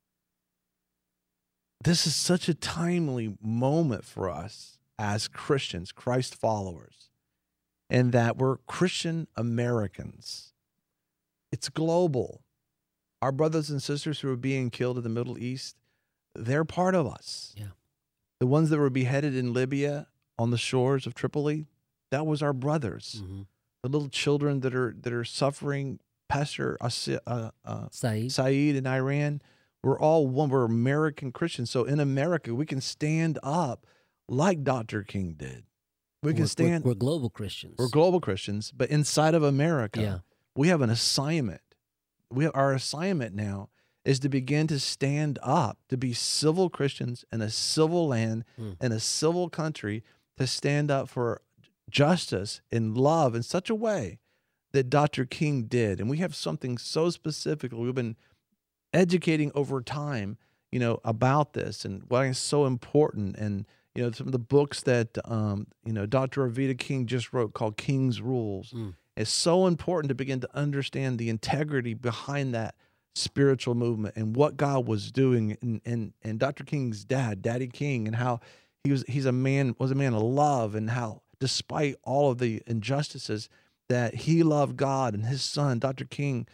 Speaker 4: This is such a timely moment for us as Christians, Christ followers, and that we're Christian Americans. It's global. Our brothers and sisters who are being killed in the Middle East, they're part of us.
Speaker 20: Yeah.
Speaker 4: The ones that were beheaded in Libya on the shores of Tripoli, that was our brothers. The little children that are suffering, Pastor Saeed in Iran, we're all one. We're American Christians. So in America, we can stand up like Dr. King did. We can stand.
Speaker 20: We're global Christians.
Speaker 4: We're global Christians, but inside of America, we have an assignment. Our assignment now is to begin to stand up, to be civil Christians in a civil land, in a civil country, to stand up for justice and love in such a way that Dr. King did. And we have something so specific. We've been educating over time, about this and why it's so important. And, some of the books that, Dr. Avita King just wrote called King's Rules. It's so important to begin to understand the integrity behind that spiritual movement and what God was doing. And Dr. King's dad, Daddy King, and how was a man of love, and how despite all of the injustices that he loved God, and his son, Dr. King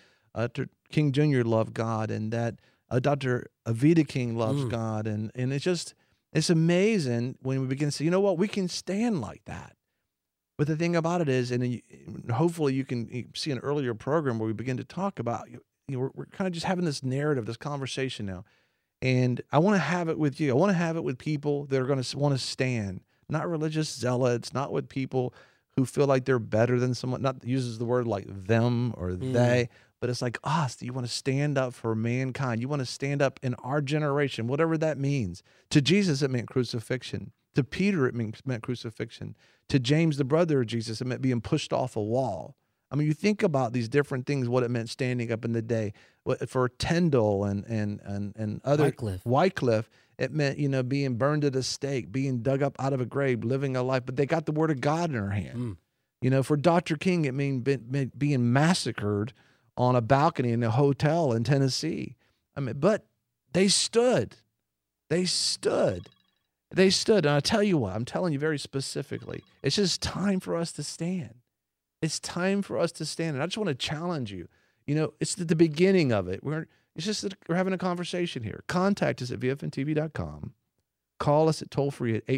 Speaker 4: Jr. loved God, and that Dr. Avita King loves God. And it's amazing when we begin to say, you know what, we can stand like that. But the thing about it is, and hopefully you can see an earlier program where we begin to talk about, we're kind of just having this narrative, this conversation now. And I want to have it with you. I want to have it with people that are going to want to stand, not religious zealots, not with people who feel like they're better than someone, not uses the word like them or they, but it's like us. You want to stand up for mankind. You want to stand up in our generation, whatever that means. To Jesus, it meant crucifixion. To Peter, it meant crucifixion. To James, the brother of Jesus, it meant being pushed off a wall. I mean, you think about these different things, what it meant standing up in the day. For Tyndale and other Wycliffe, it meant, being burned at a stake, being dug up out of a grave, living a life. But they got the word of God in their hand. For Dr. King, it meant being massacred on a balcony in a hotel in Tennessee. But they stood. They stood. They stood. And I tell you what, I'm telling you very specifically, it's just time for us to stand. It's time for us to stand. And I just want to challenge you. It's at the beginning of it. We're having a conversation here. Contact us at VFNTV.com. Call us at toll-free at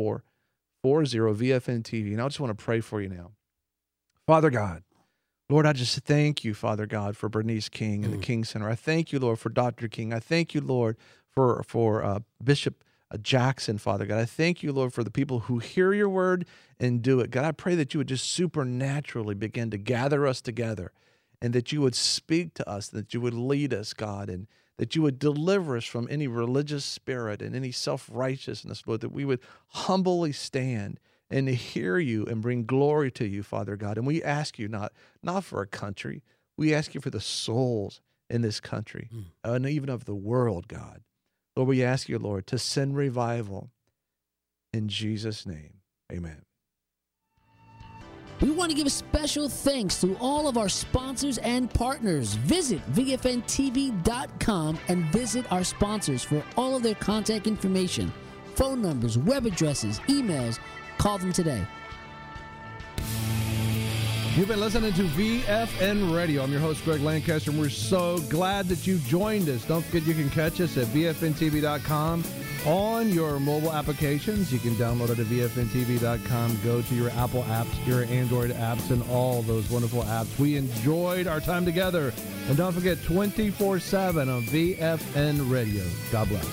Speaker 4: 844-40-VFN-TV. And I just want to pray for you now. Father God, Lord, I just thank you, Father God, for Bernice King and the King Center. I thank you, Lord, for Dr. King. I thank you, Lord, for Bishop Jackson, Father God. I thank you, Lord, for the people who hear your word and do it. God, I pray that you would just supernaturally begin to gather us together, and that you would speak to us, that you would lead us, God, and that you would deliver us from any religious spirit and any self-righteousness, Lord, that we would humbly stand and hear you and bring glory to you, Father God. And we ask you not for a country. We ask you for the souls in this country and even of the world, God. Lord, we ask you, Lord, to send revival in Jesus' name. Amen.
Speaker 20: We want to give a special thanks to all of our sponsors and partners. Visit VFNTV.com and visit our sponsors for all of their contact information, phone numbers, web addresses, emails. Call them today.
Speaker 4: You've been listening to VFN Radio. I'm your host, Greg Lancaster, and we're so glad that you joined us. Don't forget you can catch us at VFNTV.com on your mobile applications. You can download it at VFNTV.com. Go to your Apple apps, your Android apps, and all those wonderful apps. We enjoyed our time together. And don't forget, 24/7 on VFN Radio. God bless.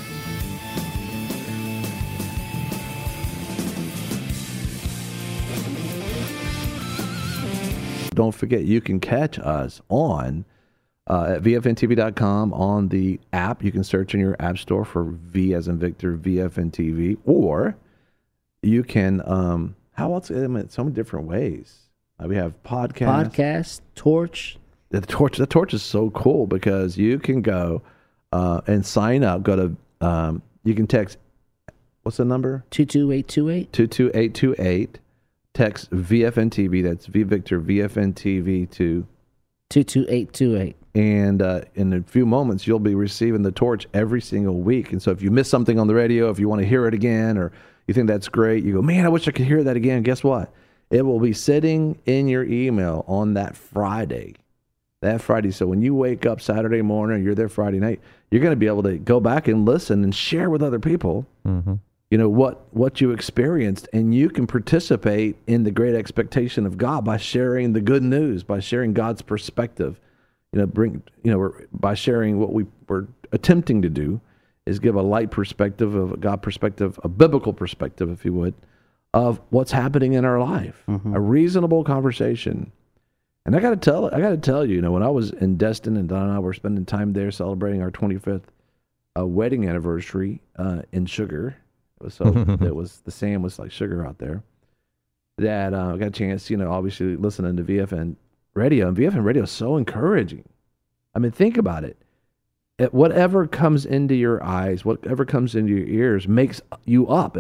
Speaker 4: Don't forget, you can catch us on at VFNTV.com on the app. You can search in your app store for V as in Victor, VFN TV, or you can, how else? So many different ways. We have podcasts.
Speaker 20: Torch.
Speaker 4: The Torch is so cool because you can go and sign up. Go to, you can text, what's the number?
Speaker 20: 22828.
Speaker 4: 22828. Text VFN-TV, that's V Victor, VFN-TV to
Speaker 20: 22828.
Speaker 4: And in a few moments, you'll be receiving the Torch every single week. And so if you miss something on the radio, if you want to hear it again, or you think that's great, you go, man, I wish I could hear that again. Guess what? It will be sitting in your email on that Friday. So when you wake up Saturday morning, or you're there Friday night, you're going to be able to go back and listen and share with other people. What you experienced, and you can participate in the great expectation of God by sharing the good news, by sharing God's perspective. By sharing what we're attempting to do is give a light perspective, of a God perspective, a biblical perspective, if you would, of what's happening in our life. A reasonable conversation.
Speaker 8: And I got to tell you, when I was in Destin and Don and I were spending time there celebrating our 25th wedding anniversary in Sugar. The sand was like sugar out there. That I got a chance, obviously listening to VFN radio, and VFN radio is so encouraging. I mean, think about it. Whatever comes into your eyes, whatever comes into your ears makes you up.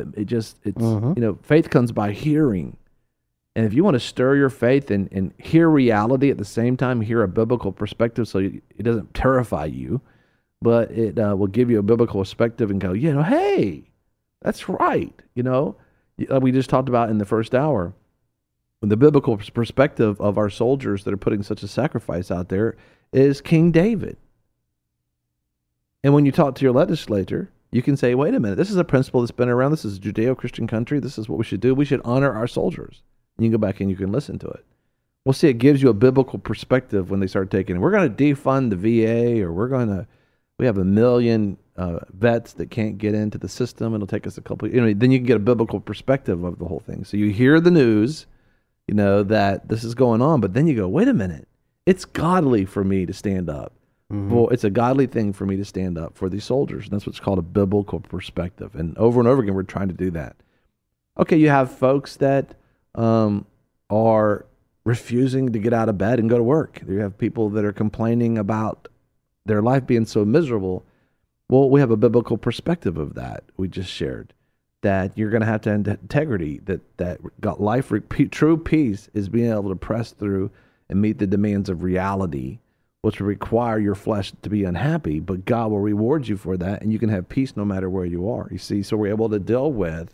Speaker 8: Faith comes by hearing. And if you want to stir your faith and hear reality at the same time, hear a biblical perspective so it doesn't terrify you, but it will give you a biblical perspective and go, hey, that's right. We just talked about in the first hour, the biblical perspective of our soldiers that are putting such a sacrifice out there is King David. And when you talk to your legislator, you can say, wait a minute, this is a principle that's been around. This is a Judeo-Christian country. This is what we should do. We should honor our soldiers. And you can go back and you can listen to it. Well, see, it gives you a biblical perspective when they start taking it. We're going to defund the VA, or we have 1 million vets that can't get into the system. It'll take us a couple, then you can get a biblical perspective of the whole thing. So you hear the news, that this is going on, but then you go, wait a minute, it's godly for me to stand up. Mm-hmm. Well, it's a godly thing for me to stand up for these soldiers. And that's what's called a biblical perspective. And over again, we're trying to do that. Okay, you have folks that are refusing to get out of bed and go to work. You have people that are complaining about their life being so miserable. Well, we have a biblical perspective of that we just shared, that you're going to have integrity, that got life, true peace is being able to press through and meet the demands of reality, which will require your flesh to be unhappy, but God will reward you for that, and you can have peace no matter where you are. You see, so we're able to deal with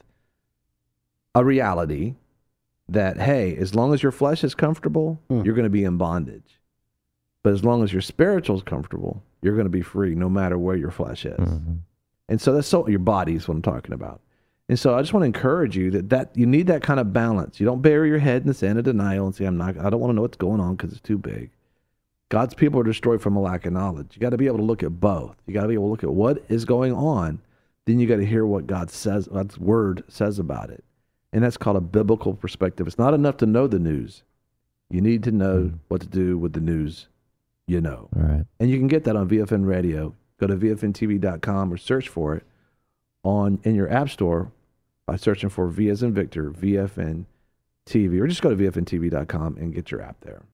Speaker 8: a reality that, hey, as long as your flesh is comfortable, you're going to be in bondage. But as long as your spiritual is comfortable, you're going to be free no matter where your flesh is. Mm-hmm. And so your body is what I'm talking about. And so I just want to encourage you that you need that kind of balance. You don't bury your head in the sand of denial and say, I don't want to know what's going on because it's too big. God's people are destroyed from a lack of knowledge. You got to be able to look at both. You got to be able to look at what is going on. Then you got to hear what God's word says about it. And that's called a biblical perspective. It's not enough to know the news. You need to know what to do with the news All
Speaker 5: right.
Speaker 8: And you can get that on VFN Radio. Go to VFNTV.com or search for it in your app store by searching for V as in Victor, VFN TV. Or just go to VFNTV.com and get your app there.